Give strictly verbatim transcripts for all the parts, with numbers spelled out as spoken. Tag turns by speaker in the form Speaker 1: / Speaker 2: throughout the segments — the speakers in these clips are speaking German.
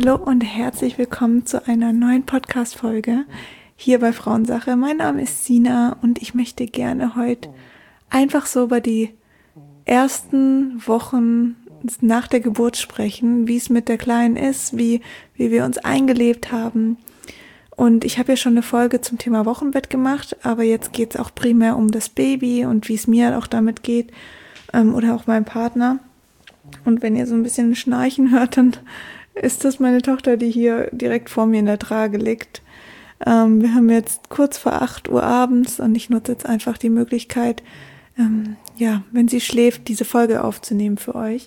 Speaker 1: Hallo und herzlich willkommen zu einer neuen Podcast-Folge hier bei Frauensache. Mein Name ist Sina und ich möchte gerne heute einfach so über die ersten Wochen nach der Geburt sprechen, wie es mit der Kleinen ist, wie, wie wir uns eingelebt haben. Und ich habe ja schon eine Folge zum Thema Wochenbett gemacht, aber jetzt geht es auch primär um das Baby und wie es mir auch damit geht ähm, oder auch meinem Partner. Und wenn ihr so ein bisschen Schnarchen hört, dann ist das meine Tochter, die hier direkt vor mir in der Trage liegt. Ähm, wir haben jetzt kurz vor acht Uhr abends und ich nutze jetzt einfach die Möglichkeit, ähm, ja, wenn sie schläft, diese Folge aufzunehmen für euch.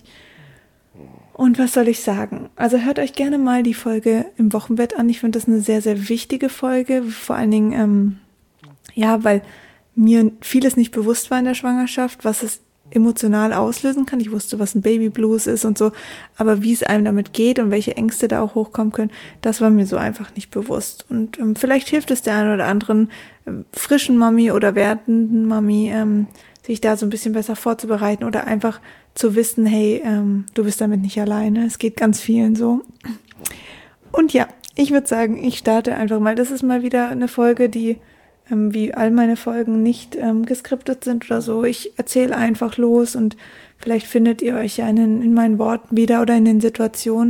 Speaker 1: Und was soll ich sagen? Also hört euch gerne mal die Folge im Wochenbett an. Ich finde das eine sehr, sehr wichtige Folge. Vor allen Dingen, ähm, ja, weil mir vieles nicht bewusst war in der Schwangerschaft, was es emotional auslösen kann. Ich wusste, was ein Babyblues ist und so, aber wie es einem damit geht und welche Ängste da auch hochkommen können, das war mir so einfach nicht bewusst. Und ähm, vielleicht hilft es der einen oder anderen ähm, frischen Mami oder werdenden Mami, ähm, sich da so ein bisschen besser vorzubereiten oder einfach zu wissen, hey, ähm, du bist damit nicht alleine. Es geht ganz vielen so. Und ja, ich würde sagen, ich starte einfach mal. Das ist mal wieder eine Folge, die ähm, wie all meine Folgen nicht ähm, geskriptet sind oder so. Ich erzähle einfach los und vielleicht findet ihr euch ja in, in meinen Worten wieder oder in den Situationen.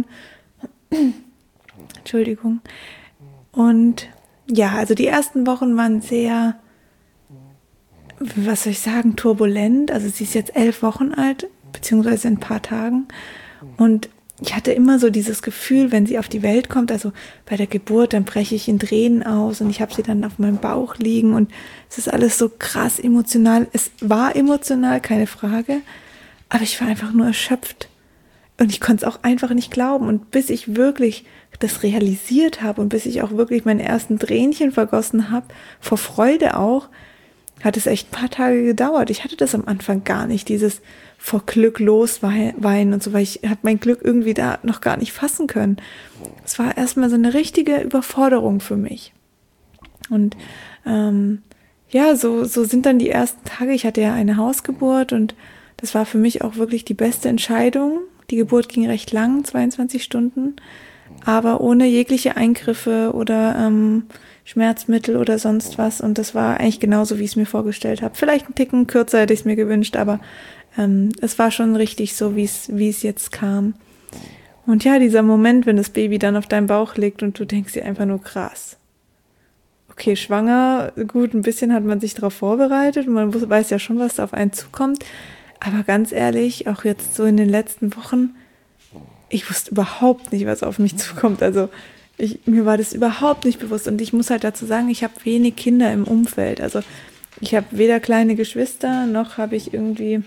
Speaker 1: Entschuldigung. Und ja, also die ersten Wochen waren sehr, was soll ich sagen, turbulent. Also sie ist jetzt elf Wochen alt, beziehungsweise in ein paar Tagen. Und ich hatte immer so dieses Gefühl, wenn sie auf die Welt kommt, also bei der Geburt, dann breche ich in Tränen aus und ich habe sie dann auf meinem Bauch liegen und es ist alles so krass emotional. Es war emotional, keine Frage, aber ich war einfach nur erschöpft und ich konnte es auch einfach nicht glauben. Und bis ich wirklich das realisiert habe und bis ich auch wirklich meine ersten Tränchen vergossen habe, vor Freude auch, hat es echt ein paar Tage gedauert. Ich hatte das am Anfang gar nicht, dieses vor Glück losweinen und so, weil ich habe mein Glück irgendwie da noch gar nicht fassen können. Es war erstmal so eine richtige Überforderung für mich. Und ähm, ja, so, so sind dann die ersten Tage. Ich hatte ja eine Hausgeburt und das war für mich auch wirklich die beste Entscheidung. Die Geburt ging recht lang, zweiundzwanzig Stunden, aber ohne jegliche Eingriffe oder ähm, Schmerzmittel oder sonst was. Und das war eigentlich genauso, wie ich es mir vorgestellt habe. Vielleicht ein Ticken kürzer hätte ich es mir gewünscht, aber ähm, es war schon richtig so, wie es wie es jetzt kam. Und ja, dieser Moment, wenn das Baby dann auf deinem Bauch liegt und du denkst dir einfach nur krass. Okay, schwanger, gut, ein bisschen hat man sich darauf vorbereitet und man weiß ja schon, was da auf einen zukommt. Aber ganz ehrlich, auch jetzt so in den letzten Wochen, ich wusste überhaupt nicht, was auf mich zukommt. Also ich, mir war das überhaupt nicht bewusst. Und ich muss halt dazu sagen, ich habe wenig Kinder im Umfeld. Also ich habe weder kleine Geschwister, noch habe ich irgendwie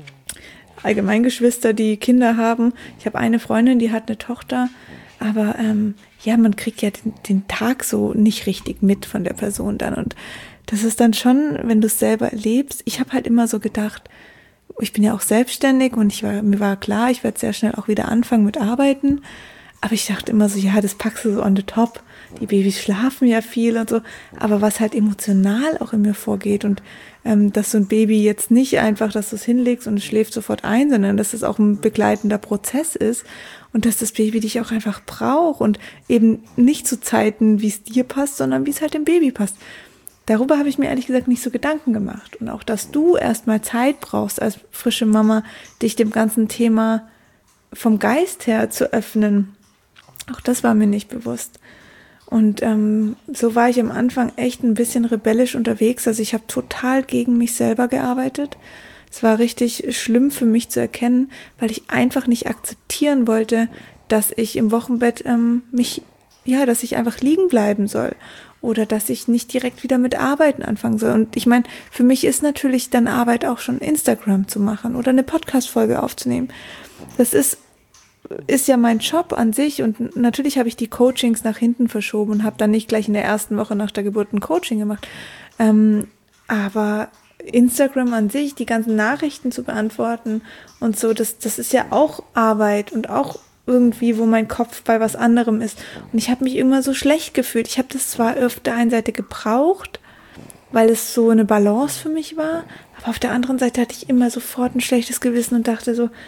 Speaker 1: allgemein Geschwister, die Kinder haben. Ich habe eine Freundin, die hat eine Tochter. Aber ähm, ja, man kriegt ja den, den Tag so nicht richtig mit von der Person dann. Und das ist dann schon, wenn du es selber erlebst. Ich habe halt immer so gedacht, ich bin ja auch selbstständig und ich war, mir war klar, ich werde sehr schnell auch wieder anfangen mit Arbeiten. Aber ich dachte immer so, ja, das packst du so on the top. Die Babys schlafen ja viel und so. Aber was halt emotional auch in mir vorgeht und ähm, dass so ein Baby jetzt nicht einfach, dass du es hinlegst und es schläft sofort ein, sondern dass es auch ein begleitender Prozess ist und dass das Baby dich auch einfach braucht und eben nicht zu Zeiten, wie es dir passt, sondern wie es halt dem Baby passt. Darüber habe ich mir ehrlich gesagt nicht so Gedanken gemacht. Und auch, dass du erstmal Zeit brauchst als frische Mama, dich dem ganzen Thema vom Geist her zu öffnen. Auch das war mir nicht bewusst. Und ähm, so war ich am Anfang echt ein bisschen rebellisch unterwegs. Also ich habe total gegen mich selber gearbeitet. Es war richtig schlimm für mich zu erkennen, weil ich einfach nicht akzeptieren wollte, dass ich im Wochenbett ähm, mich, ja, dass ich einfach liegen bleiben soll. Oder dass ich nicht direkt wieder mit Arbeiten anfangen soll. Und ich meine, für mich ist natürlich dann Arbeit auch schon Instagram zu machen oder eine Podcast-Folge aufzunehmen. Das ist ist ja mein Job an sich und natürlich habe ich die Coachings nach hinten verschoben und habe dann nicht gleich in der ersten Woche nach der Geburt ein Coaching gemacht. Ähm, aber Instagram an sich, die ganzen Nachrichten zu beantworten und so, das, das ist ja auch Arbeit und auch irgendwie, wo mein Kopf bei was anderem ist. Und ich habe mich immer so schlecht gefühlt. Ich habe das zwar auf der einen Seite gebraucht, weil es so eine Balance für mich war, aber auf der anderen Seite hatte ich immer sofort ein schlechtes Gewissen und dachte so,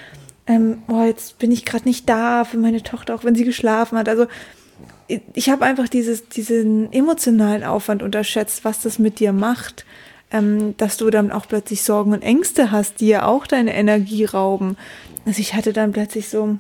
Speaker 1: ähm, oh, jetzt bin ich gerade nicht da für meine Tochter, auch wenn sie geschlafen hat. Also ich habe einfach dieses, diesen emotionalen Aufwand unterschätzt, was das mit dir macht, ähm, dass du dann auch plötzlich Sorgen und Ängste hast, die ja auch deine Energie rauben. Also ich hatte dann plötzlich so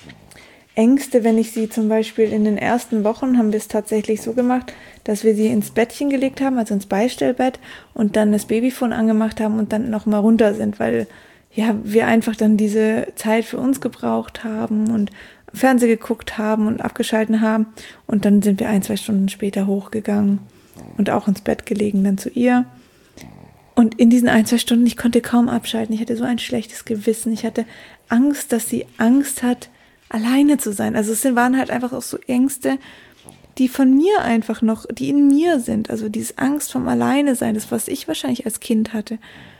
Speaker 1: Ängste, wenn ich sie zum Beispiel in den ersten Wochen, haben wir es tatsächlich so gemacht, dass wir sie ins Bettchen gelegt haben, also ins Beistellbett und dann das Babyphone angemacht haben und dann nochmal runter sind, weil ja wir einfach dann diese Zeit für uns gebraucht haben und Fernsehen geguckt haben und abgeschalten haben und dann sind wir ein, zwei Stunden später hochgegangen und auch ins Bett gelegen dann zu ihr. Und in diesen ein, zwei Stunden, ich konnte kaum abschalten. Ich hatte so ein schlechtes Gewissen. Ich hatte Angst, dass sie Angst hat, alleine zu sein. Also es waren halt einfach auch so Ängste, die von mir einfach noch, die in mir sind. Also diese Angst vom Alleine-Sein, das, was ich wahrscheinlich als Kind hatte.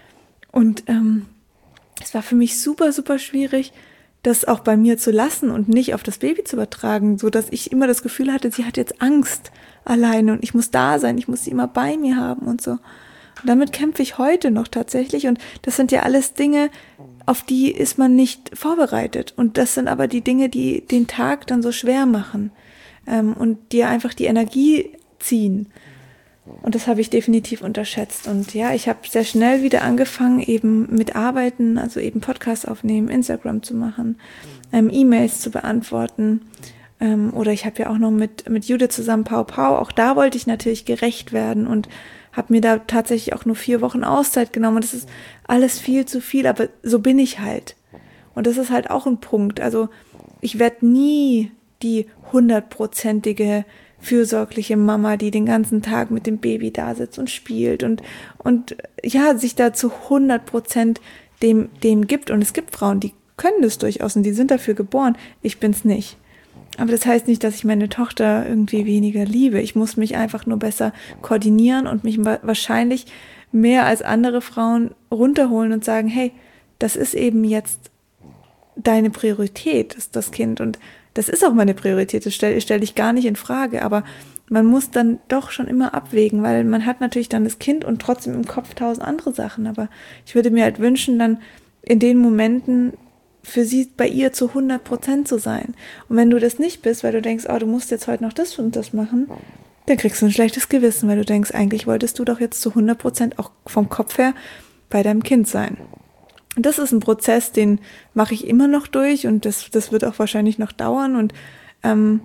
Speaker 1: Und ähm, es war für mich super, super schwierig, das auch bei mir zu lassen und nicht auf das Baby zu übertragen, so dass ich immer das Gefühl hatte, sie hat jetzt Angst alleine und ich muss da sein, ich muss sie immer bei mir haben und so. Und damit kämpfe ich heute noch tatsächlich und das sind ja alles Dinge, auf die ist man nicht vorbereitet und das sind aber die Dinge, die den Tag dann so schwer machen ähm, und dir einfach die Energie ziehen. Und das habe ich definitiv unterschätzt. Und ja, ich habe sehr schnell wieder angefangen, eben mit Arbeiten, also eben Podcasts aufnehmen, Instagram zu machen, ähm, E-Mails zu beantworten. Ähm, oder ich habe ja auch noch mit, mit Judith zusammen Pau Pau, auch da wollte ich natürlich gerecht werden und habe mir da tatsächlich auch nur vier Wochen Auszeit genommen. Und das ist alles viel zu viel, aber so bin ich halt. Und das ist halt auch ein Punkt. Also ich werde nie die hundertprozentige fürsorgliche Mama, die den ganzen Tag mit dem Baby da sitzt und spielt und, und ja, sich da zu hundert Prozent dem, dem gibt. Und es gibt Frauen, die können das durchaus und die sind dafür geboren. Ich bin's nicht. Aber das heißt nicht, dass ich meine Tochter irgendwie weniger liebe. Ich muss mich einfach nur besser koordinieren und mich wahrscheinlich mehr als andere Frauen runterholen und sagen, hey, das ist eben jetzt deine Priorität, ist das Kind. Und das ist auch meine Priorität, das stelle stell ich gar nicht in Frage. Aber man muss dann doch schon immer abwägen, weil man hat natürlich dann das Kind und trotzdem im Kopf tausend andere Sachen. Aber ich würde mir halt wünschen, dann in den Momenten für sie, bei ihr zu hundert Prozent zu sein. Und wenn du das nicht bist, weil du denkst, oh, du musst jetzt heute noch das und das machen, dann kriegst du ein schlechtes Gewissen, weil du denkst, eigentlich wolltest du doch jetzt zu hundert Prozent auch vom Kopf her bei deinem Kind sein. Und das ist ein Prozess, den mache ich immer noch durch und das, das wird auch wahrscheinlich noch dauern und ähm,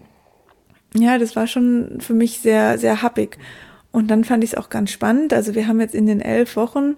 Speaker 1: ja, das war schon für mich sehr, sehr happig. Und dann fand ich es auch ganz spannend, also wir haben jetzt in den elf Wochen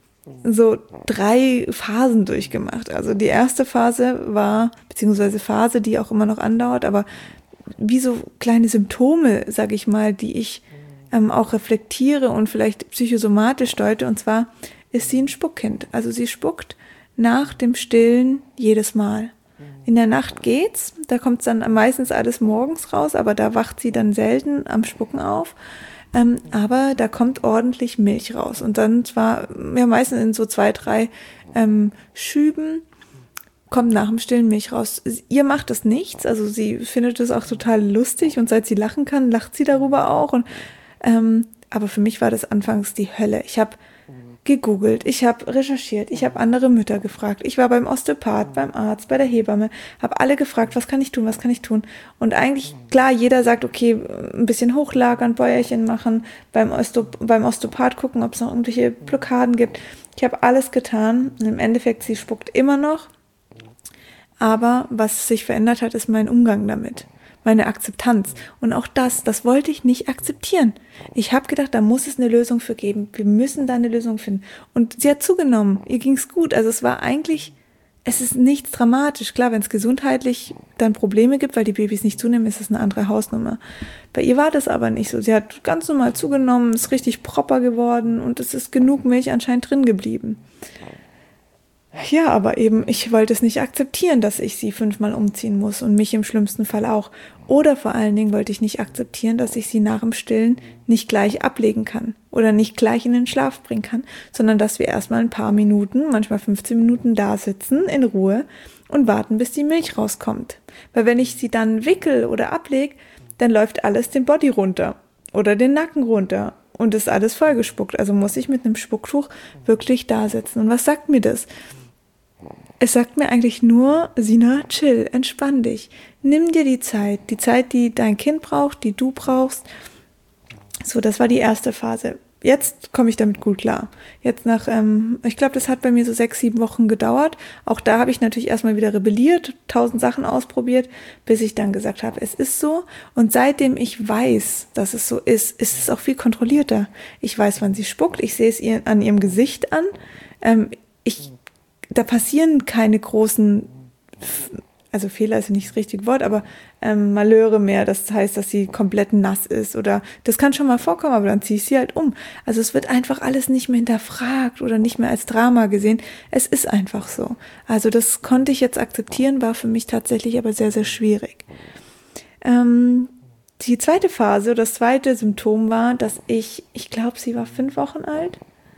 Speaker 1: so drei Phasen durchgemacht. Also die erste Phase war, beziehungsweise Phase, die auch immer noch andauert, aber wie so kleine Symptome, sag ich mal, die ich ähm, auch reflektiere und vielleicht psychosomatisch deute. Und zwar ist sie ein Spuckkind. Also sie spuckt nach dem Stillen jedes Mal. In der Nacht geht's, da kommt dann meistens alles morgens raus, aber da wacht sie dann selten am Spucken auf. Ähm, aber da kommt ordentlich Milch raus und dann zwar ja meistens in so zwei, drei ähm, Schüben kommt nach dem Stillen Milch raus. Ihr macht das nichts, also sie findet es auch total lustig und seit sie lachen kann, lacht sie darüber auch. Und ähm, aber für mich war das anfangs die Hölle. Ich habe gegoogelt, ich habe recherchiert, ich habe andere Mütter gefragt, ich war beim Osteopath, beim Arzt, bei der Hebamme, habe alle gefragt, was kann ich tun, was kann ich tun? Und eigentlich, klar, jeder sagt, okay, ein bisschen hochlagern, Bäuerchen machen, beim, Osteop- beim Osteopath gucken, ob es noch irgendwelche Blockaden gibt. Ich habe alles getan und im Endeffekt, sie spuckt immer noch, aber was sich verändert hat, ist mein Umgang damit. Meine Akzeptanz. Und auch das, das wollte ich nicht akzeptieren. Ich habe gedacht, da muss es eine Lösung für geben. Wir müssen da eine Lösung finden. Und sie hat zugenommen. Ihr ging's gut. Also es war eigentlich, es ist nichts dramatisch. Klar, wenn es gesundheitlich dann Probleme gibt, weil die Babys nicht zunehmen, ist es eine andere Hausnummer. Bei ihr war das aber nicht so. Sie hat ganz normal zugenommen, ist richtig proper geworden und es ist genug Milch anscheinend drin geblieben. Ja, aber eben, ich wollte es nicht akzeptieren, dass ich sie fünfmal umziehen muss und mich im schlimmsten Fall auch. Oder vor allen Dingen wollte ich nicht akzeptieren, dass ich sie nach dem Stillen nicht gleich ablegen kann oder nicht gleich in den Schlaf bringen kann, sondern dass wir erstmal ein paar Minuten, manchmal fünfzehn Minuten da sitzen in Ruhe und warten, bis die Milch rauskommt. Weil wenn ich sie dann wickel oder ablege, dann läuft alles den Body runter oder den Nacken runter und ist alles vollgespuckt. Also muss ich mit einem Spucktuch wirklich da sitzen. Und was sagt mir das? es sagt mir eigentlich nur, Sina, chill, entspann dich. Nimm dir die Zeit, die Zeit, die dein Kind braucht, die du brauchst. So, das war die erste Phase. Jetzt komme ich damit gut klar. Jetzt nach, ähm, ich glaube, das hat bei mir so sechs, sieben Wochen gedauert. Auch da habe ich natürlich erstmal wieder rebelliert, tausend Sachen ausprobiert, bis ich dann gesagt habe, es ist so. Und seitdem ich weiß, dass es so ist, ist es auch viel kontrollierter. Ich weiß, wann sie spuckt, ich sehe es ihr an ihrem Gesicht an. Ähm, ich, da passieren keine großen, also Fehler ist nicht das richtige Wort, aber ähm, Malheure mehr. Das heißt, dass sie komplett nass ist oder das kann schon mal vorkommen, aber dann ziehe ich sie halt um. Also es wird einfach alles nicht mehr hinterfragt oder nicht mehr als Drama gesehen. Es ist einfach so. Also das konnte ich jetzt akzeptieren, war für mich tatsächlich aber sehr, sehr schwierig. Ähm, die zweite Phase, das zweite Symptom war, dass ich, ich glaube, sie war fünf Wochen alt.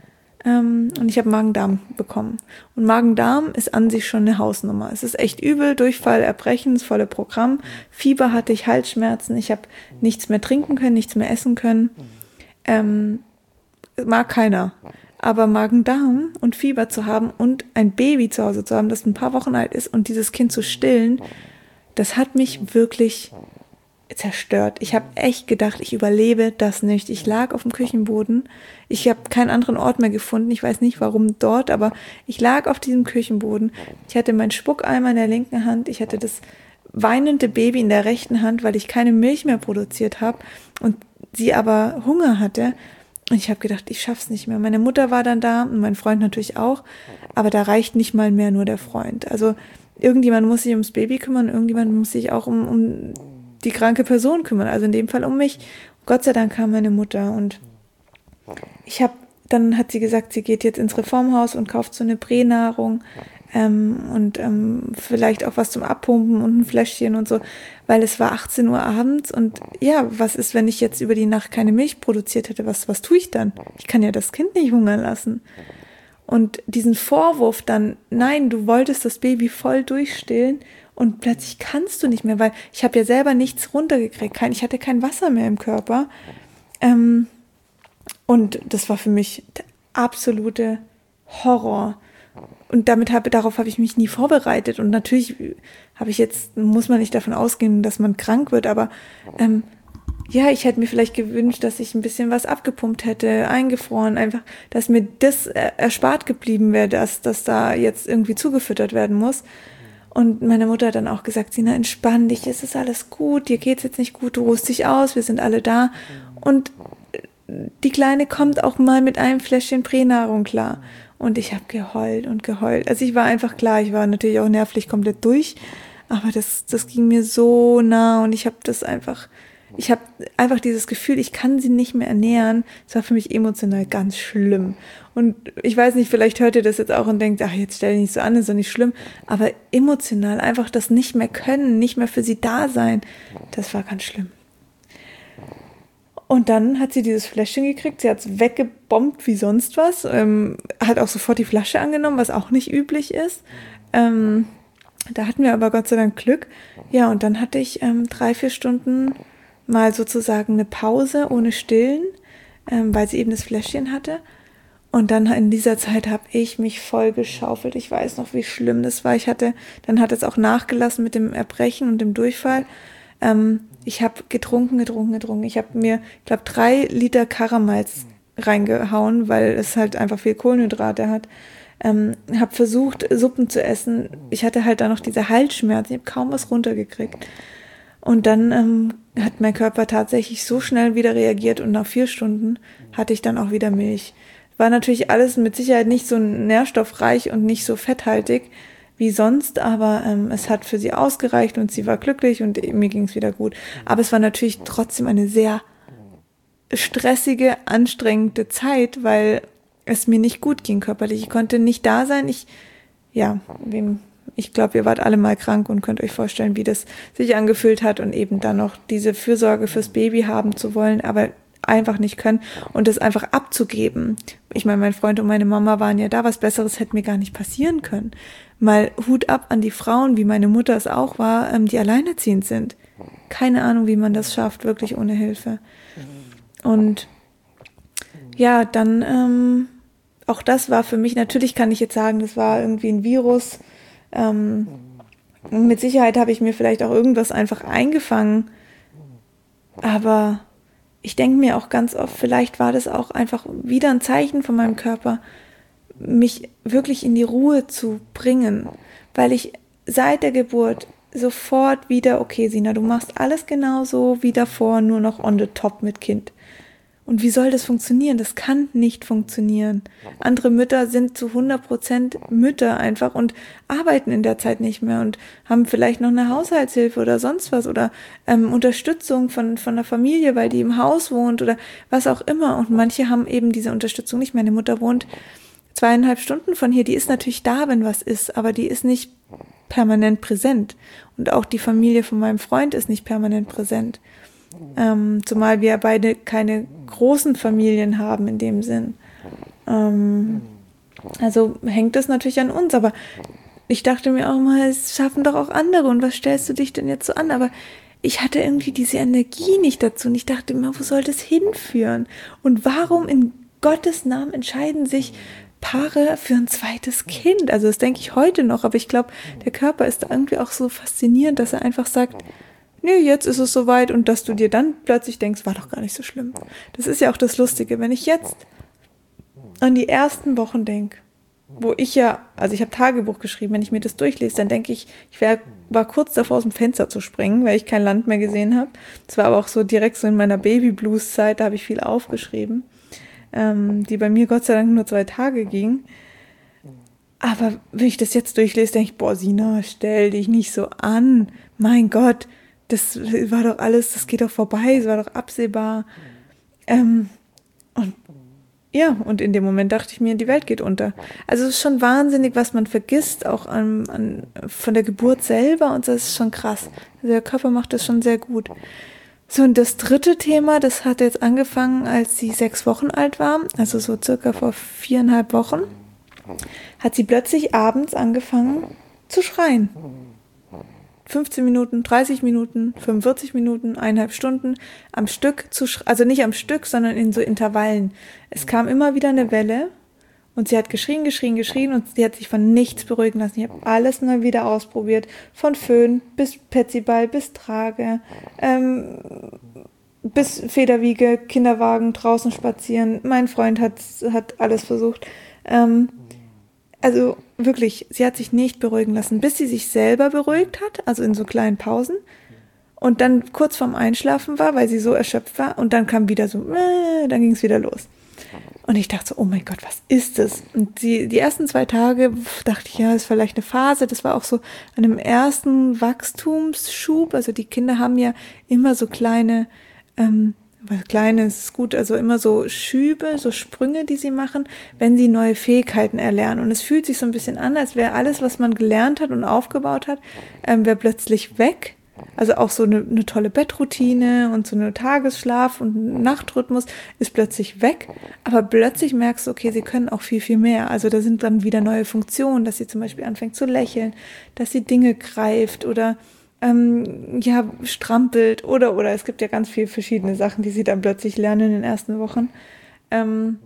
Speaker 1: Und ich habe Magen-Darm bekommen. Und Magen-Darm ist an sich schon eine Hausnummer. Es ist echt übel, Durchfall, Erbrechen, das volle Programm. Fieber hatte ich, Halsschmerzen. Ich habe nichts mehr trinken können, nichts mehr essen können. Ähm, mag keiner. Aber Magen-Darm und Fieber zu haben und ein Baby zu Hause zu haben, das ein paar Wochen alt ist und dieses Kind zu stillen, das hat mich wirklich zerstört. Ich habe echt gedacht, ich überlebe das nicht. Ich lag auf dem Küchenboden. Ich habe keinen anderen Ort mehr gefunden. Ich weiß nicht, warum dort, aber ich lag auf diesem Küchenboden. Ich hatte meinen Spuckeimer in der linken Hand. Ich hatte das weinende Baby in der rechten Hand, weil ich keine Milch mehr produziert habe und sie aber Hunger hatte. Und ich habe gedacht, ich schaff's nicht mehr. Meine Mutter war dann da und mein Freund natürlich auch, aber da reicht nicht mal mehr nur der Freund. Also irgendjemand muss sich ums Baby kümmern, irgendjemand muss sich auch um, um die kranke Person kümmern, also in dem Fall um mich. Gott sei Dank kam meine Mutter und ich habe, dann hat sie gesagt, sie geht jetzt ins Reformhaus und kauft so eine Pränahrung ähm, und ähm, vielleicht auch was zum Abpumpen und ein Fläschchen und so, weil es war achtzehn Uhr abends und ja, was ist, wenn ich jetzt über die Nacht keine Milch produziert hätte, was, was tue ich dann? Ich kann ja das Kind nicht hungern lassen. Und diesen Vorwurf dann, nein, du wolltest das Baby voll durchstillen und plötzlich kannst du nicht mehr, weil ich habe ja selber nichts runtergekriegt, kein, ich hatte kein Wasser mehr im Körper. Ähm, und das war für mich der absolute Horror. Und damit habe, darauf habe ich mich nie vorbereitet. Und natürlich habe ich jetzt, muss man nicht davon ausgehen, dass man krank wird, aber ähm, ja, ich hätte mir vielleicht gewünscht, dass ich ein bisschen was abgepumpt hätte, eingefroren, einfach, dass mir das erspart geblieben wäre, dass das da jetzt irgendwie zugefüttert werden muss. Und meine Mutter hat dann auch gesagt, Sina, entspann dich, es ist alles gut, dir geht's jetzt nicht gut, du ruhst dich aus, wir sind alle da. Und die Kleine kommt auch mal mit einem Fläschchen Pränahrung klar. Und ich habe geheult und geheult. Also ich war einfach klar, ich war natürlich auch nervlich komplett durch, aber das, das ging mir so nah und ich habe das einfach... Ich habe einfach dieses Gefühl, ich kann sie nicht mehr ernähren. Das war für mich emotional ganz schlimm. Und ich weiß nicht, vielleicht hört ihr das jetzt auch und denkt, ach, jetzt stell dich nicht so an, ist doch nicht schlimm. Aber emotional einfach das nicht mehr können, nicht mehr für sie da sein, das war ganz schlimm. Und dann hat sie dieses Fläschchen gekriegt, sie hat es weggebombt wie sonst was, ähm, hat auch sofort die Flasche angenommen, was auch nicht üblich ist. Ähm, da hatten wir aber Gott sei Dank Glück. Ja, und dann hatte ich ähm, drei, vier Stunden mal sozusagen eine Pause ohne Stillen, ähm, weil sie eben das Fläschchen hatte. Und dann in dieser Zeit habe ich mich voll geschaufelt. Ich weiß noch, wie schlimm das war. Ich hatte, dann hat es auch nachgelassen mit dem Erbrechen und dem Durchfall. Ähm, ich habe getrunken, getrunken, getrunken. Ich habe mir, ich glaube, drei Liter Karamals reingehauen, weil es halt einfach viel Kohlenhydrate hat. Ähm, habe versucht, Suppen zu essen. Ich hatte halt da noch diese Halsschmerzen. Ich habe kaum was runtergekriegt. Und dann ähm, hat mein Körper tatsächlich so schnell wieder reagiert und nach vier Stunden hatte ich dann auch wieder Milch. War natürlich alles mit Sicherheit nicht so nährstoffreich und nicht so fetthaltig wie sonst, aber ähm, es hat für sie ausgereicht und sie war glücklich und mir ging es wieder gut. Aber es war natürlich trotzdem eine sehr stressige, anstrengende Zeit, weil es mir nicht gut ging körperlich. Ich konnte nicht da sein. Ich, ja, wem... Ich glaube, ihr wart alle mal krank und könnt euch vorstellen, wie das sich angefühlt hat und eben dann noch diese Fürsorge fürs Baby haben zu wollen, aber einfach nicht können und das einfach abzugeben. Ich meine, mein Freund und meine Mama waren ja da, was Besseres hätte mir gar nicht passieren können. Mal Hut ab an die Frauen, wie meine Mutter es auch war, die alleinerziehend sind. Keine Ahnung, wie man das schafft, wirklich ohne Hilfe. Und ja, dann, ähm, auch das war für mich, natürlich kann ich jetzt sagen, das war irgendwie ein Virus, Ähm, mit Sicherheit habe ich mir vielleicht auch irgendwas einfach eingefangen, aber ich denke mir auch ganz oft, vielleicht war das auch einfach wieder ein Zeichen von meinem Körper, mich wirklich in die Ruhe zu bringen, weil ich seit der Geburt sofort wieder, okay, Sina, du machst alles genauso wie davor, nur noch on the top mit Kind. Und wie soll das funktionieren? Das kann nicht funktionieren. Andere Mütter sind zu hundert Prozent Mütter einfach und arbeiten in der Zeit nicht mehr und haben vielleicht noch eine Haushaltshilfe oder sonst was oder ähm, Unterstützung von, von der Familie, weil die im Haus wohnt oder was auch immer. Und manche haben eben diese Unterstützung nicht. Meine Mutter wohnt zweieinhalb Stunden von hier. Die ist natürlich da, wenn was ist, aber die ist nicht permanent präsent. Und auch die Familie von meinem Freund ist nicht permanent präsent. Ähm, zumal wir beide keine großen Familien haben in dem Sinn. Ähm, also hängt das natürlich an uns, aber ich dachte mir auch mal, es schaffen doch auch andere und was stellst du dich denn jetzt so an? Aber ich hatte irgendwie diese Energie nicht dazu und ich dachte mir, wo soll das hinführen? Und warum in Gottes Namen entscheiden sich Paare für ein zweites Kind? Also das denke ich heute noch, aber ich glaube, der Körper ist da irgendwie auch so faszinierend, dass er einfach sagt, nee, jetzt ist es soweit und dass du dir dann plötzlich denkst, war doch gar nicht so schlimm. Das ist ja auch das Lustige, wenn ich jetzt an die ersten Wochen denke, wo ich ja, also ich habe Tagebuch geschrieben, wenn ich mir das durchlese, dann denke ich, ich wär, war kurz davor, aus dem Fenster zu springen, weil ich kein Land mehr gesehen habe. Das war aber auch so direkt so in meiner Baby-Blues-Zeit, da habe ich viel aufgeschrieben, ähm, die bei mir Gott sei Dank nur zwei Tage ging. Aber wenn ich das jetzt durchlese, denke ich, boah, Sina, stell dich nicht so an, mein Gott, das war doch alles, das geht doch vorbei, es war doch absehbar. Ähm, und ja, und in dem Moment dachte ich mir, die Welt geht unter. Also es ist schon wahnsinnig, was man vergisst, auch an, an, von der Geburt selber und das ist schon krass. Also der Körper macht das schon sehr gut. So, und das dritte Thema, das hat jetzt angefangen, als sie sechs Wochen alt war, also so circa vor viereinhalb Wochen, hat sie plötzlich abends angefangen zu schreien. fünfzehn Minuten, dreißig Minuten, fünfundvierzig Minuten, eineinhalb Stunden am Stück zu sch- also nicht am Stück, sondern in so Intervallen. Es kam immer wieder eine Welle und sie hat geschrien, geschrien, geschrien und sie hat sich von nichts beruhigen lassen. Ich habe alles mal wieder ausprobiert, von Föhn bis Petsyball, bis Trage, ähm, bis Federwiege, Kinderwagen, draußen spazieren. Mein Freund hat, hat alles versucht. Ähm, Also wirklich, sie hat sich nicht beruhigen lassen, bis sie sich selber beruhigt hat, also in so kleinen Pausen. Und dann kurz vorm Einschlafen war, weil sie so erschöpft war. Und dann kam wieder so, äh, dann ging es wieder los. Und ich dachte so, oh mein Gott, was ist das? Und die, die ersten zwei Tage dachte ich, ja, das ist vielleicht eine Phase. Das war auch so an einem ersten Wachstumsschub. Also die Kinder haben ja immer so kleine... Ähm, Was Kleines ist gut, also immer so Schübe, so Sprünge, die sie machen, wenn sie neue Fähigkeiten erlernen. Und es fühlt sich so ein bisschen an, als wäre alles, was man gelernt hat und aufgebaut hat, ähm, wäre plötzlich weg. Also auch so eine, eine tolle Bettroutine und so eine Tagesschlaf und ein Nachtrhythmus ist plötzlich weg. Aber plötzlich merkst du, okay, sie können auch viel, viel mehr. Also da sind dann wieder neue Funktionen, dass sie zum Beispiel anfängt zu lächeln, dass sie Dinge greift oder Ähm, ja, strampelt oder, oder es gibt ja ganz viele verschiedene Sachen, die sie dann plötzlich lernen in den ersten Wochen. Ähm,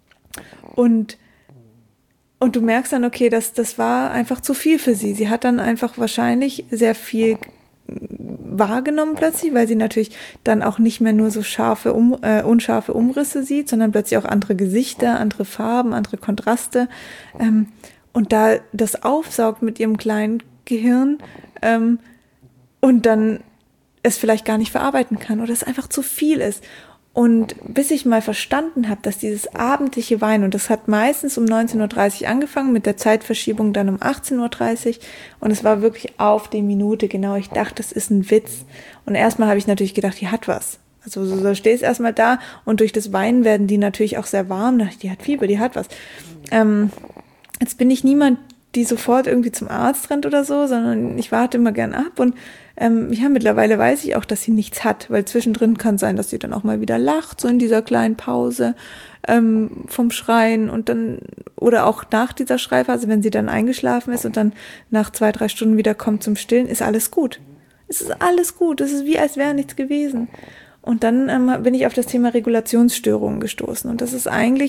Speaker 1: und, und du merkst dann, okay, das, das war einfach zu viel für sie. Sie hat dann einfach wahrscheinlich sehr viel wahrgenommen plötzlich, weil sie natürlich dann auch nicht mehr nur so scharfe, um, äh, unscharfe Umrisse sieht, sondern plötzlich auch andere Gesichter, andere Farben, andere Kontraste. Ähm, und da das aufsaugt mit ihrem kleinen Gehirn, ähm, und dann es vielleicht gar nicht verarbeiten kann oder es einfach zu viel ist. Und bis ich mal verstanden habe, dass dieses abendliche Weinen, und das hat meistens um neunzehn Uhr dreißig angefangen, mit der Zeitverschiebung dann um achtzehn Uhr dreißig und es war wirklich auf die Minute genau. Ich dachte, das ist ein Witz. Und erstmal habe ich natürlich gedacht, die hat was. Also so, so stehst erstmal da und durch das Weinen werden die natürlich auch sehr warm. Da dachte ich, die hat Fieber, die hat was. Ähm, jetzt bin ich niemand, die sofort irgendwie zum Arzt rennt oder so, sondern ich warte immer gern ab und ähm, ja, mittlerweile weiß ich auch, dass sie nichts hat, weil zwischendrin kann sein, dass sie dann auch mal wieder lacht, so in dieser kleinen Pause ähm, vom Schreien und dann, oder auch nach dieser Schreiphase, wenn sie dann eingeschlafen ist und dann nach zwei, drei Stunden wieder kommt zum Stillen, ist alles gut. Es ist alles gut, es ist wie, als wäre nichts gewesen. Und dann ähm, bin ich auf das Thema Regulationsstörungen gestoßen und das ist eigentlich, es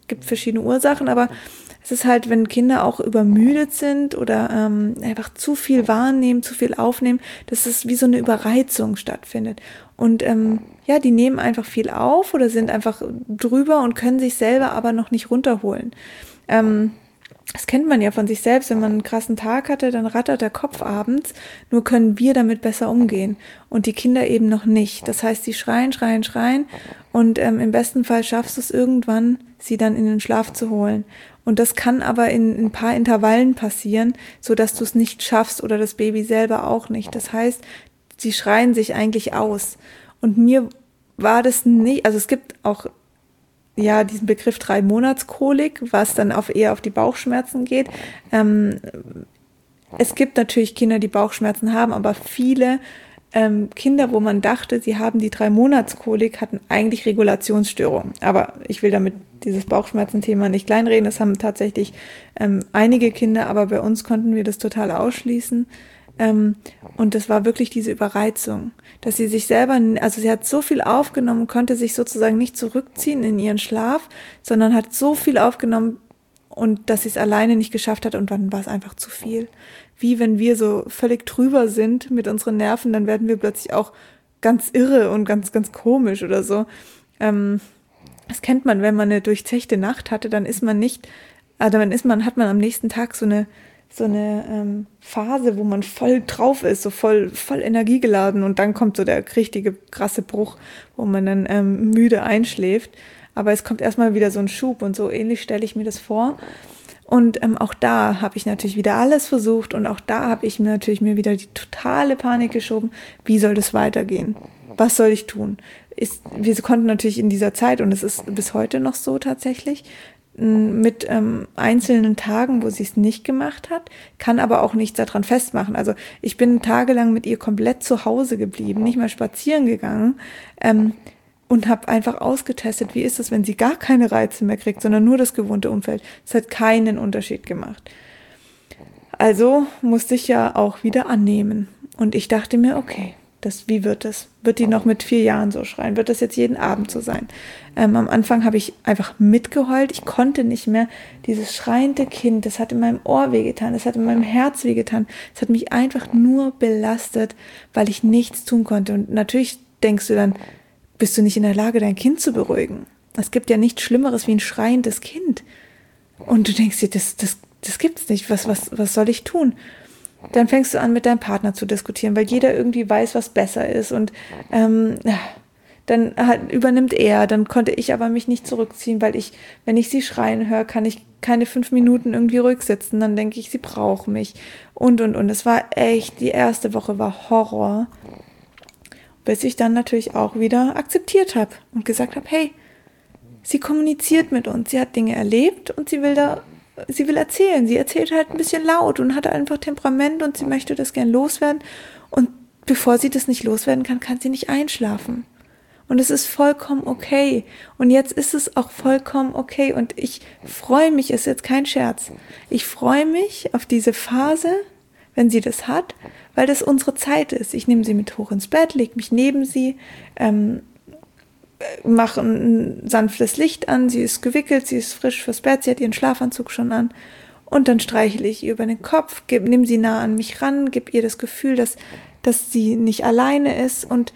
Speaker 1: gibt verschiedene Ursachen, aber es ist halt, wenn Kinder auch übermüdet sind oder ähm, einfach zu viel wahrnehmen, zu viel aufnehmen, dass es wie so eine Überreizung stattfindet. Und ähm, ja, die nehmen einfach viel auf oder sind einfach drüber und können sich selber aber noch nicht runterholen. Ähm, Das kennt man ja von sich selbst, wenn man einen krassen Tag hatte, dann rattert der Kopf abends, nur können wir damit besser umgehen und die Kinder eben noch nicht. Das heißt, sie schreien, schreien, schreien und ähm, im besten Fall schaffst du es irgendwann, sie dann in den Schlaf zu holen. Und das kann aber in, in ein paar Intervallen passieren, so dass du es nicht schaffst oder das Baby selber auch nicht. Das heißt, sie schreien sich eigentlich aus. Und mir war das nicht, also es gibt auch ja, diesen Begriff Drei-Monats-Kolik, was dann auf eher auf die Bauchschmerzen geht. Ähm, es gibt natürlich Kinder, die Bauchschmerzen haben, aber viele ähm, Kinder, wo man dachte, sie haben die Drei-Monats-Kolik, hatten eigentlich Regulationsstörungen. Aber ich will damit dieses Bauchschmerzen-Thema nicht kleinreden. Das haben tatsächlich ähm, einige Kinder, aber bei uns konnten wir das total ausschließen. Ähm, und das war wirklich diese Überreizung, dass sie sich selber, also sie hat so viel aufgenommen, konnte sich sozusagen nicht zurückziehen in ihren Schlaf, sondern hat so viel aufgenommen und dass sie es alleine nicht geschafft hat und dann war es einfach zu viel. Wie wenn wir so völlig drüber sind mit unseren Nerven, dann werden wir plötzlich auch ganz irre und ganz, ganz komisch oder so. Ähm, das kennt man, wenn man eine durchzechte Nacht hatte, dann ist man nicht, also dann ist man, hat man am nächsten Tag so eine so eine ähm, Phase, wo man voll drauf ist, so voll voll energiegeladen und dann kommt so der richtige krasse Bruch, wo man dann ähm, müde einschläft. Aber es kommt erstmal wieder so ein Schub und so ähnlich stelle ich mir das vor. Und ähm, auch da habe ich natürlich wieder alles versucht und auch da habe ich mir natürlich mir wieder die totale Panik geschoben. Wie soll das weitergehen? Was soll ich tun? Ist, wir konnten natürlich in dieser Zeit, und es ist bis heute noch so tatsächlich, mit ähm, einzelnen Tagen, wo sie es nicht gemacht hat, kann aber auch nichts daran festmachen. Also ich bin tagelang mit ihr komplett zu Hause geblieben, nicht mal spazieren gegangen ähm, und habe einfach ausgetestet, wie ist es, wenn sie gar keine Reize mehr kriegt, sondern nur das gewohnte Umfeld. Es hat keinen Unterschied gemacht. Also musste ich ja auch wieder annehmen. Und ich dachte mir, okay, das, wie wird das? Wird die noch mit vier Jahren so schreien? Wird das jetzt jeden Abend so sein? Ähm, am Anfang habe ich einfach mitgeheult. Ich konnte nicht mehr. Dieses schreiende Kind, das hat in meinem Ohr wehgetan, das hat in meinem Herz wehgetan. Es hat mich einfach nur belastet, weil ich nichts tun konnte. Und natürlich denkst du dann, bist du nicht in der Lage, dein Kind zu beruhigen? Es gibt ja nichts Schlimmeres wie ein schreiendes Kind. Und du denkst dir, das, das, das gibt's nicht. Was, was, was soll ich tun? Dann fängst du an, mit deinem Partner zu diskutieren, weil jeder irgendwie weiß, was besser ist. Und ähm, dann halt übernimmt er. Dann konnte ich aber mich nicht zurückziehen, weil ich, wenn ich sie schreien höre, kann ich keine fünf Minuten irgendwie ruhig sitzen. Dann denke ich, sie braucht mich. Und, und, und. Es war echt, die erste Woche war Horror. Bis ich dann natürlich auch wieder akzeptiert habe und gesagt habe, hey, sie kommuniziert mit uns. Sie hat Dinge erlebt und sie will da Sie will erzählen, sie erzählt halt ein bisschen laut und hat einfach Temperament und sie möchte das gern loswerden. Und bevor sie das nicht loswerden kann, kann sie nicht einschlafen. Und es ist vollkommen okay. Und jetzt ist es auch vollkommen okay. Und ich freue mich, ist jetzt kein Scherz. Ich freue mich auf diese Phase, wenn sie das hat, weil das unsere Zeit ist. Ich nehme sie mit hoch ins Bett, lege mich neben sie, ähm, mache ein sanftes Licht an, sie ist gewickelt, sie ist frisch fürs Bett, sie hat ihren Schlafanzug schon an und dann streichle ich ihr über den Kopf, geb, nimm sie nah an mich ran, gib ihr das Gefühl, dass, dass sie nicht alleine ist und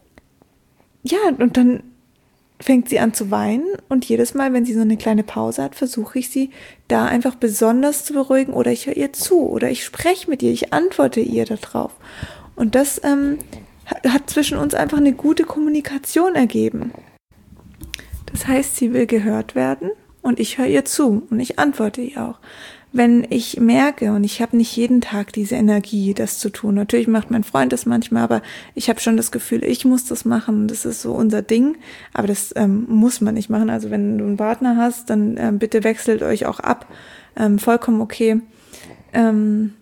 Speaker 1: ja, und dann fängt sie an zu weinen und jedes Mal, wenn sie so eine kleine Pause hat, versuche ich sie da einfach besonders zu beruhigen oder ich höre ihr zu oder ich spreche mit ihr, ich antworte ihr darauf und das ähm, hat zwischen uns einfach eine gute Kommunikation ergeben. Das heißt, sie will gehört werden und ich höre ihr zu und ich antworte ihr auch. Wenn ich merke, und ich habe nicht jeden Tag diese Energie, das zu tun, natürlich macht mein Freund das manchmal, aber ich habe schon das Gefühl, ich muss das machen, das ist so unser Ding, aber das ähm, muss man nicht machen. Also wenn du einen Partner hast, dann ähm, bitte wechselt euch auch ab, ähm, vollkommen okay. Ähm,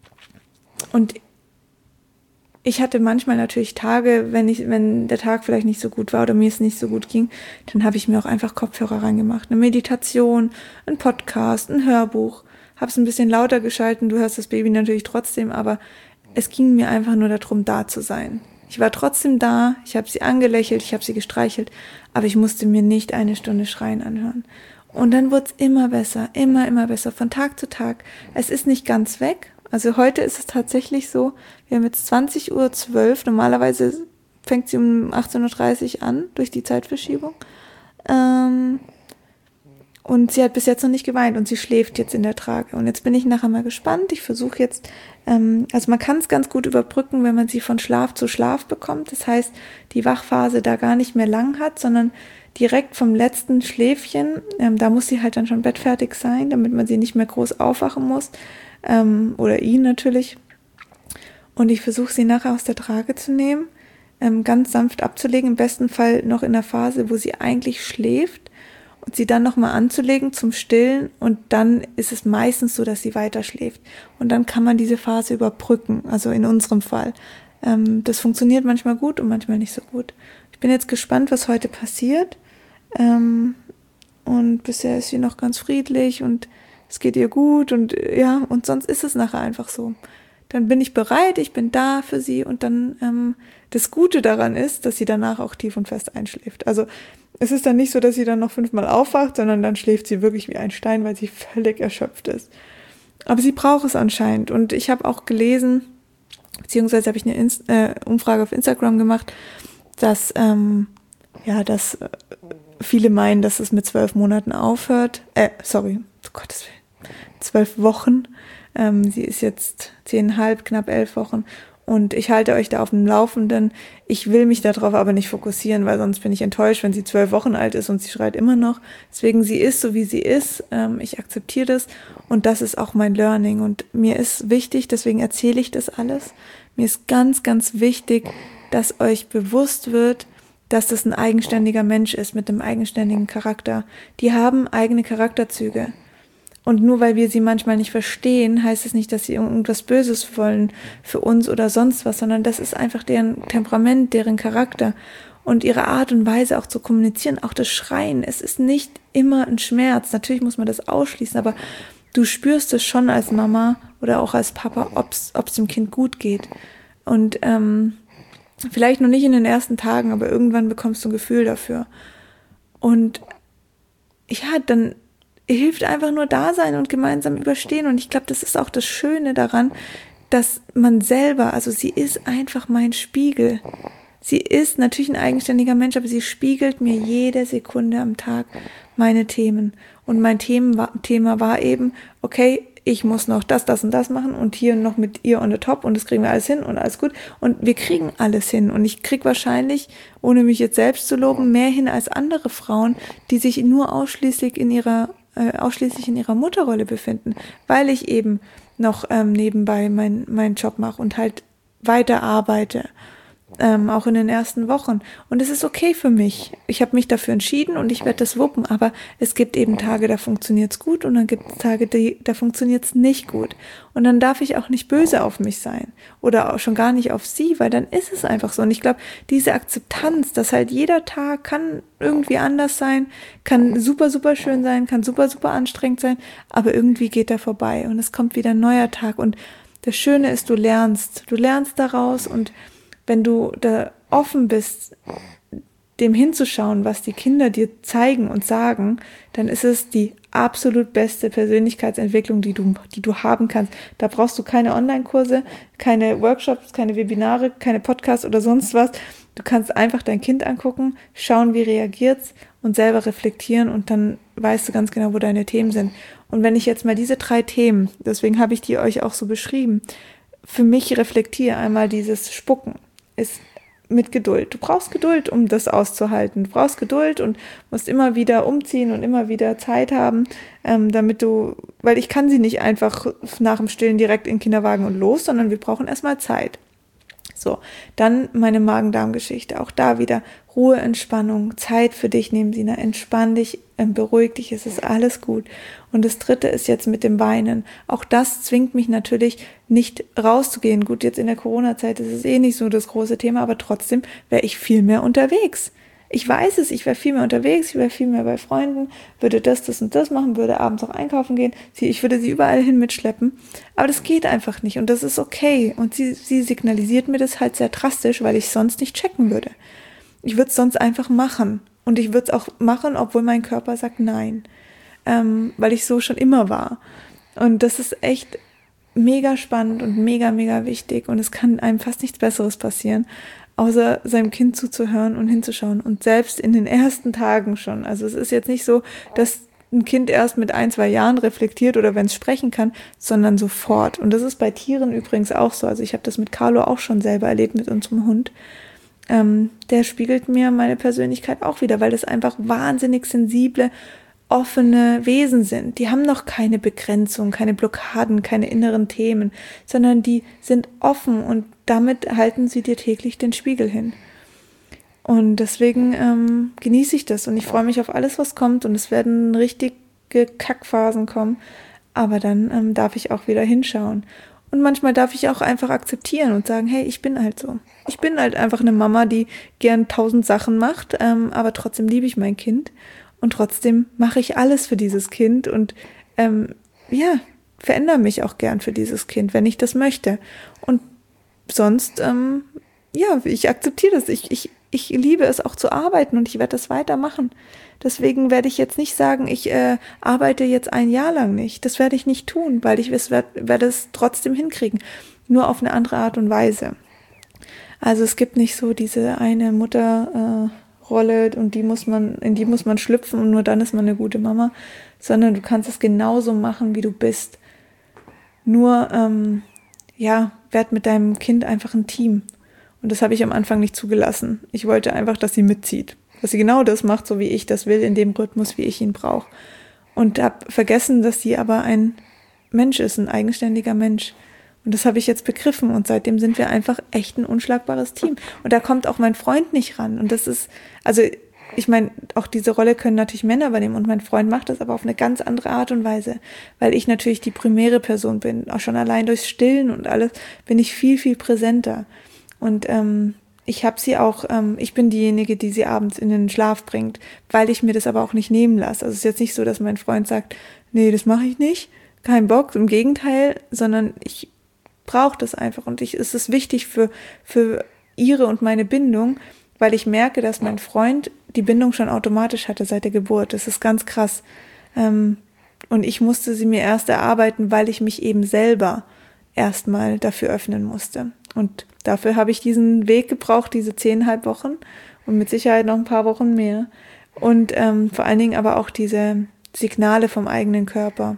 Speaker 1: und Ich hatte manchmal natürlich Tage, wenn ich, wenn der Tag vielleicht nicht so gut war oder mir es nicht so gut ging, dann habe ich mir auch einfach Kopfhörer reingemacht. Eine Meditation, ein Podcast, ein Hörbuch. Habe es ein bisschen lauter geschalten, du hörst das Baby natürlich trotzdem, aber es ging mir einfach nur darum, da zu sein. Ich war trotzdem da, ich habe sie angelächelt, ich habe sie gestreichelt, aber ich musste mir nicht eine Stunde Schreien anhören. Und dann wurde es immer besser, immer, immer besser, von Tag zu Tag. Es ist nicht ganz weg. Also heute ist es tatsächlich so, wir haben jetzt zwanzig Uhr zwölf, normalerweise fängt sie um achtzehn Uhr dreißig an, durch die Zeitverschiebung. Ähm, und sie hat bis jetzt noch nicht geweint und sie schläft jetzt in der Trage. Und jetzt bin ich nachher mal gespannt. Ich versuche jetzt, ähm, also man kann es ganz gut überbrücken, wenn man sie von Schlaf zu Schlaf bekommt. Das heißt, die Wachphase da gar nicht mehr lang hat, sondern direkt vom letzten Schläfchen, ähm, da muss sie halt dann schon bettfertig sein, damit man sie nicht mehr groß aufwachen muss. Ähm, oder ihn natürlich. Und ich versuche sie nachher aus der Trage zu nehmen, ähm, ganz sanft abzulegen, im besten Fall noch in der Phase, wo sie eigentlich schläft, und sie dann nochmal anzulegen zum Stillen, und dann ist es meistens so, dass sie weiter schläft. Und dann kann man diese Phase überbrücken, also in unserem Fall. Ähm, das funktioniert manchmal gut und manchmal nicht so gut. Ich bin jetzt gespannt, was heute passiert. Ähm, und bisher ist sie noch ganz friedlich und es geht ihr gut und ja, und sonst ist es nachher einfach so. Dann bin ich bereit, ich bin da für sie, und dann ähm, das Gute daran ist, dass sie danach auch tief und fest einschläft. Also es ist dann nicht so, dass sie dann noch fünfmal aufwacht, sondern dann schläft sie wirklich wie ein Stein, weil sie völlig erschöpft ist. Aber sie braucht es anscheinend, und ich habe auch gelesen, beziehungsweise habe ich eine Inst- äh, Umfrage auf Instagram gemacht, dass ähm, ja, dass äh, viele meinen, dass es mit zwölf Monaten aufhört. Äh, sorry, um Gottes Willen, zwölf Wochen. Ähm, sie ist jetzt zehneinhalb, knapp elf Wochen. Und ich halte euch da auf dem Laufenden. Ich will mich darauf aber nicht fokussieren, weil sonst bin ich enttäuscht, wenn sie zwölf Wochen alt ist und sie schreit immer noch. Deswegen, sie ist so, wie sie ist. Ähm, ich akzeptiere das, und das ist auch mein Learning. Und mir ist wichtig, deswegen erzähle ich das alles. Mir ist ganz, ganz wichtig, dass euch bewusst wird, dass das ein eigenständiger Mensch ist mit einem eigenständigen Charakter. Die haben eigene Charakterzüge. Und nur weil wir sie manchmal nicht verstehen, heißt es nicht, dass sie irgendwas Böses wollen für uns oder sonst was, sondern das ist einfach deren Temperament, deren Charakter und ihre Art und Weise auch zu kommunizieren, auch das Schreien. Es ist nicht immer ein Schmerz. Natürlich muss man das ausschließen, aber du spürst es schon als Mama oder auch als Papa, ob es dem Kind gut geht. Und ähm, vielleicht noch nicht in den ersten Tagen, aber irgendwann bekommst du ein Gefühl dafür. Und ja, dann hilft einfach nur da sein und gemeinsam überstehen. Und ich glaube, das ist auch das Schöne daran, dass man selber, also sie ist einfach mein Spiegel. Sie ist natürlich ein eigenständiger Mensch, aber sie spiegelt mir jede Sekunde am Tag meine Themen. Und mein Themen war, Thema war eben, okay, ich muss noch das, das und das machen und hier noch mit ihr on the top, und das kriegen wir alles hin und alles gut. Und wir kriegen alles hin. Und ich krieg wahrscheinlich, ohne mich jetzt selbst zu loben, mehr hin als andere Frauen, die sich nur ausschließlich in ihrer äh, ausschließlich in ihrer Mutterrolle befinden, weil ich eben noch ähm, nebenbei mein, meinen Job mache und halt weiter arbeite. Ähm, auch in den ersten Wochen. Und es ist okay für mich. Ich habe mich dafür entschieden und ich werde das wuppen, aber es gibt eben Tage, da funktioniert's gut, und dann gibt es Tage, die, da funktioniert's nicht gut. Und dann darf ich auch nicht böse auf mich sein oder auch schon gar nicht auf sie, weil dann ist es einfach so. Und ich glaube, diese Akzeptanz, dass halt jeder Tag kann irgendwie anders sein, kann super, super schön sein, kann super, super anstrengend sein, aber irgendwie geht er vorbei und es kommt wieder ein neuer Tag. Und das Schöne ist, du lernst, du lernst daraus, und wenn du da offen bist, dem hinzuschauen, was die Kinder dir zeigen und sagen, dann ist es die absolut beste Persönlichkeitsentwicklung, die du, die du haben kannst. Da brauchst du keine Online-Kurse, keine Workshops, keine Webinare, keine Podcasts oder sonst was. Du kannst einfach dein Kind angucken, schauen, wie reagiert's, und selber reflektieren, und dann weißt du ganz genau, wo deine Themen sind. Und wenn ich jetzt mal diese drei Themen, deswegen habe ich die euch auch so beschrieben, für mich reflektiere, einmal dieses Spucken, ist mit Geduld. Du brauchst Geduld, um das auszuhalten. Du brauchst Geduld und musst immer wieder umziehen und immer wieder Zeit haben, ähm, damit du, weil ich kann sie nicht einfach nach dem Stillen direkt in den Kinderwagen und los, sondern wir brauchen erstmal Zeit. So, dann meine Magen-Darm-Geschichte. Auch da wieder Ruhe, Entspannung, Zeit für dich nehmen, Sina. Entspann dich, beruhig dich, es ist alles gut. Und das dritte ist jetzt mit dem Weinen. Auch das zwingt mich natürlich nicht rauszugehen. Gut, jetzt in der Corona-Zeit ist es eh nicht so das große Thema, aber trotzdem wäre ich viel mehr unterwegs. Ich weiß es, ich wäre viel mehr unterwegs, ich wäre viel mehr bei Freunden, würde das, das und das machen, würde abends auch einkaufen gehen, sie, ich würde sie überall hin mitschleppen, aber das geht einfach nicht, und das ist okay, und sie, sie signalisiert mir das halt sehr drastisch, weil ich sonst nicht checken würde. Ich würde es sonst einfach machen, und ich würde es auch machen, obwohl mein Körper sagt nein. ähm, weil ich so schon immer war. Und das ist echt mega spannend und mega, mega wichtig. Und es kann einem fast nichts Besseres passieren, außer seinem Kind zuzuhören und hinzuschauen. Und selbst in den ersten Tagen schon. Also es ist jetzt nicht so, dass ein Kind erst mit ein, zwei Jahren reflektiert oder wenn es sprechen kann, sondern sofort. Und das ist bei Tieren übrigens auch so. Also ich habe das mit Carlo auch schon selber erlebt, mit unserem Hund. Ähm, der spiegelt mir meine Persönlichkeit auch wieder, weil das einfach wahnsinnig sensible, offene Wesen sind. Die haben noch keine Begrenzung, keine Blockaden, keine inneren Themen, sondern die sind offen und damit halten sie dir täglich den Spiegel hin. Und deswegen ähm, genieße ich das und ich freue mich auf alles, was kommt und es werden richtige Kackphasen kommen, aber dann ähm, darf ich auch wieder hinschauen. Und manchmal darf ich auch einfach akzeptieren und sagen, hey, ich bin halt so. Ich bin halt einfach eine Mama, die gern tausend Sachen macht, ähm, aber trotzdem liebe ich mein Kind und trotzdem mache ich alles für dieses Kind und ähm, ja, verändere mich auch gern für dieses Kind, wenn ich das möchte. Und sonst, ähm, ja, ich akzeptiere das. Ich, ich, ich liebe es auch zu arbeiten und ich werde das weitermachen. Deswegen werde ich jetzt nicht sagen, ich äh, arbeite jetzt ein Jahr lang nicht. Das werde ich nicht tun, weil ich es werd, werde es trotzdem hinkriegen. Nur auf eine andere Art und Weise. Also es gibt nicht so diese eine Mutterrolle äh, und die muss man, in die muss man schlüpfen und nur dann ist man eine gute Mama, sondern du kannst es genauso machen, wie du bist. Nur, ähm, ja, werd mit deinem Kind einfach ein Team. Und das habe ich am Anfang nicht zugelassen. Ich wollte einfach, dass sie mitzieht. Dass sie genau das macht, so wie ich das will, in dem Rhythmus, wie ich ihn brauche. Und habe vergessen, dass sie aber ein Mensch ist, ein eigenständiger Mensch. Und das habe ich jetzt begriffen. Und seitdem sind wir einfach echt ein unschlagbares Team. Und da kommt auch mein Freund nicht ran. Und das ist, also ich meine, auch diese Rolle können natürlich Männer übernehmen. Und mein Freund macht das aber auf eine ganz andere Art und Weise. Weil ich natürlich die primäre Person bin. Auch schon allein durchs Stillen und alles bin ich viel, viel präsenter. Und ähm, ich habe sie auch, ähm, ich bin diejenige, die sie abends in den Schlaf bringt, weil ich mir das aber auch nicht nehmen lasse. Also es ist jetzt nicht so, dass mein Freund sagt, nee, das mache ich nicht, kein Bock, im Gegenteil, sondern ich brauche das einfach und ich, es ist wichtig für, für ihre und meine Bindung, weil ich merke, dass mein Freund die Bindung schon automatisch hatte seit der Geburt. Das ist ganz krass. Ähm, und ich musste sie mir erst erarbeiten, weil ich mich eben selber erstmal dafür öffnen musste. Und dafür habe ich diesen Weg gebraucht, diese zehneinhalb Wochen und mit Sicherheit noch ein paar Wochen mehr. Und ähm, vor allen Dingen aber auch diese Signale vom eigenen Körper.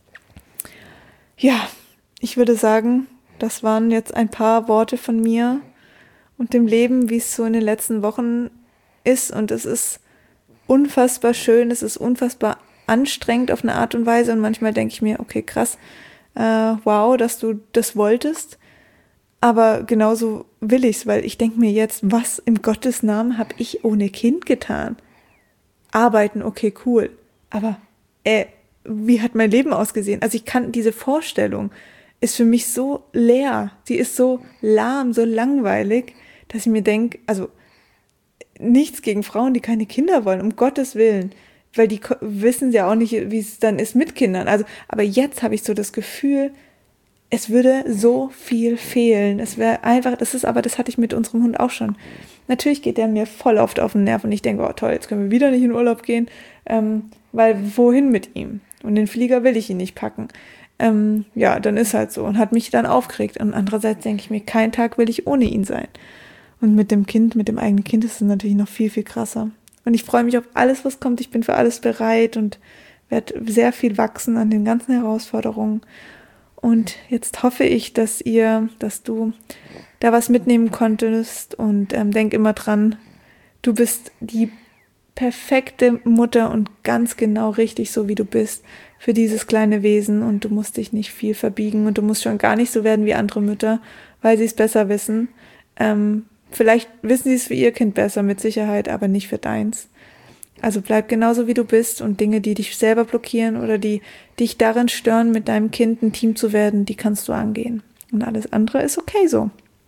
Speaker 1: Ja, ich würde sagen, das waren jetzt ein paar Worte von mir und dem Leben, wie es so in den letzten Wochen ist. Und es ist unfassbar schön, es ist unfassbar anstrengend auf eine Art und Weise. Und manchmal denke ich mir, okay, krass, äh, wow, dass du das wolltest. Aber genauso will ich's, weil ich denke mir jetzt, was im Gottes Namen habe ich ohne Kind getan? Arbeiten, okay, cool. Aber äh, wie hat mein Leben ausgesehen? Also ich kann, diese Vorstellung ist für mich so leer. Sie ist so lahm, so langweilig, dass ich mir denke, also nichts gegen Frauen, die keine Kinder wollen, um Gottes Willen. Weil die wissen ja auch nicht, wie es dann ist mit Kindern. Also, aber jetzt habe ich so das Gefühl, es würde so viel fehlen. Es wäre einfach, das ist aber, das hatte ich mit unserem Hund auch schon. Natürlich geht der mir voll oft auf den Nerv und ich denke, oh toll, jetzt können wir wieder nicht in Urlaub gehen, ähm, weil wohin mit ihm? Und den Flieger will ich ihn nicht packen. Ähm, ja, dann ist halt so und hat mich dann aufgeregt. Und andererseits denke ich mir, kein Tag will ich ohne ihn sein. Und mit dem Kind, mit dem eigenen Kind ist es natürlich noch viel, viel krasser. Und ich freue mich auf alles, was kommt. Ich bin für alles bereit und werde sehr viel wachsen an den ganzen Herausforderungen. Und jetzt hoffe ich, dass ihr, dass du da was mitnehmen konntest und ähm, denk immer dran, du bist die perfekte Mutter und ganz genau richtig so, wie du bist für dieses kleine Wesen und du musst dich nicht viel verbiegen und du musst schon gar nicht so werden wie andere Mütter, weil sie es besser wissen. Ähm, vielleicht wissen sie es für ihr Kind besser, mit Sicherheit, aber nicht für deins. Also bleib genauso, wie du bist und Dinge, die dich selber blockieren oder die dich darin stören, mit deinem Kind ein Team zu werden, die kannst du angehen. Und alles andere ist okay so.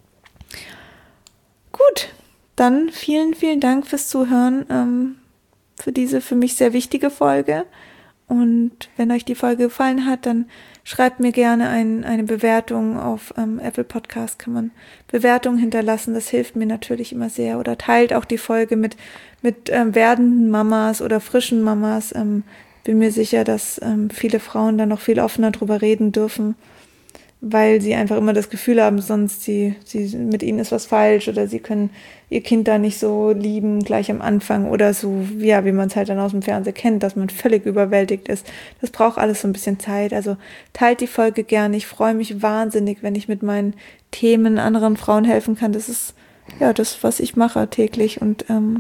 Speaker 1: Gut, dann vielen, vielen Dank fürs Zuhören, ähm, für diese für mich sehr wichtige Folge. Und wenn euch die Folge gefallen hat, dann schreibt mir gerne ein, eine Bewertung auf ähm, Apple Podcast, kann man Bewertungen hinterlassen, das hilft mir natürlich immer sehr. Oder teilt auch die Folge mit mit ähm, werdenden Mamas oder frischen Mamas, ähm, bin mir sicher, dass ähm, viele Frauen da noch viel offener drüber reden dürfen, weil sie einfach immer das Gefühl haben, sonst sie, sie, mit ihnen ist was falsch oder sie können ihr Kind da nicht so lieben gleich am Anfang oder so, ja, wie man es halt dann aus dem Fernsehen kennt, dass man völlig überwältigt ist. Das braucht alles so ein bisschen Zeit. Also teilt die Folge gerne. Ich freue mich wahnsinnig, wenn ich mit meinen Themen anderen Frauen helfen kann. Das ist ja das, was ich mache täglich und ähm,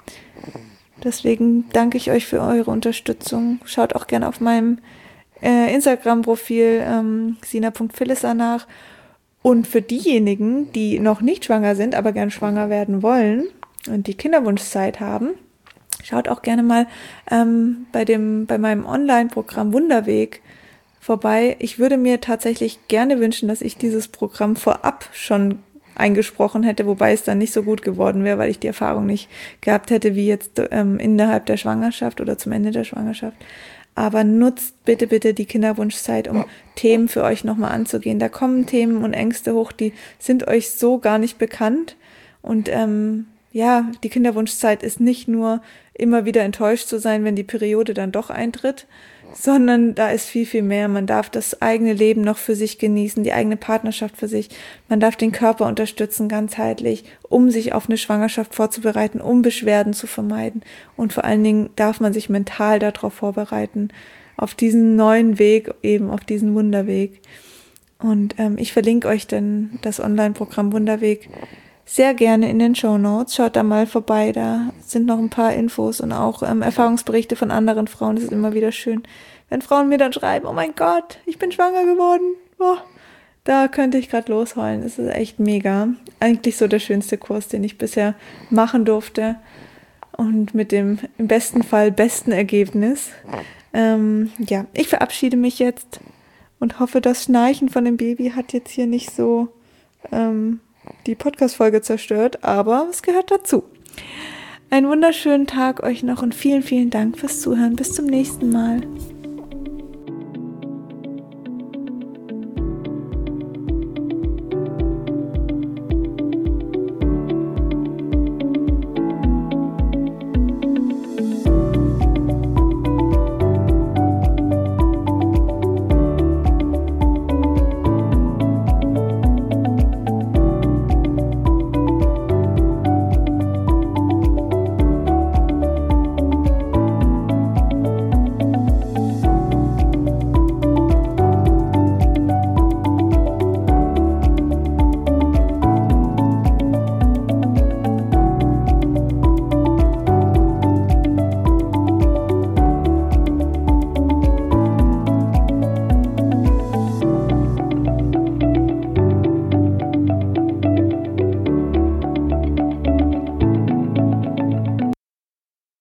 Speaker 1: deswegen danke ich euch für eure Unterstützung. Schaut auch gerne auf meinem äh, Instagram-Profil ähm, sina punkt philissa nach. Und für diejenigen, die noch nicht schwanger sind, aber gern schwanger werden wollen und die Kinderwunschzeit haben, schaut auch gerne mal ähm, bei dem bei meinem Online-Programm Wunderweg vorbei. Ich würde mir tatsächlich gerne wünschen, dass ich dieses Programm vorab schon eingesprochen hätte, wobei es dann nicht so gut geworden wäre, weil ich die Erfahrung nicht gehabt hätte, wie jetzt ähm, innerhalb der Schwangerschaft oder zum Ende der Schwangerschaft. Aber nutzt bitte, bitte die Kinderwunschzeit, um Themen für euch nochmal anzugehen. Da kommen Themen und Ängste hoch, die sind euch so gar nicht bekannt. Und ähm, ja, die Kinderwunschzeit ist nicht nur immer wieder enttäuscht zu sein, wenn die Periode dann doch eintritt, sondern da ist viel, viel mehr. Man darf das eigene Leben noch für sich genießen, die eigene Partnerschaft für sich. Man darf den Körper unterstützen, ganzheitlich, um sich auf eine Schwangerschaft vorzubereiten, um Beschwerden zu vermeiden. Und vor allen Dingen darf man sich mental darauf vorbereiten, auf diesen neuen Weg, eben auf diesen Wunderweg. Und ähm, ich verlinke euch dann das Online-Programm Wunderweg sehr gerne in den Shownotes. Schaut da mal vorbei, da sind noch ein paar Infos und auch ähm, Erfahrungsberichte von anderen Frauen. Das ist immer wieder schön, wenn Frauen mir dann schreiben, oh mein Gott, ich bin schwanger geworden. Boah, da könnte ich gerade losheulen. Das ist echt mega. Eigentlich so der schönste Kurs, den ich bisher machen durfte und mit dem im besten Fall besten Ergebnis. Ähm, ja, ich verabschiede mich jetzt und hoffe, das Schnarchen von dem Baby hat jetzt hier nicht so ähm, die Podcast-Folge zerstört, aber es gehört dazu. Einen wunderschönen Tag euch noch und vielen, vielen Dank fürs Zuhören. Bis zum nächsten Mal.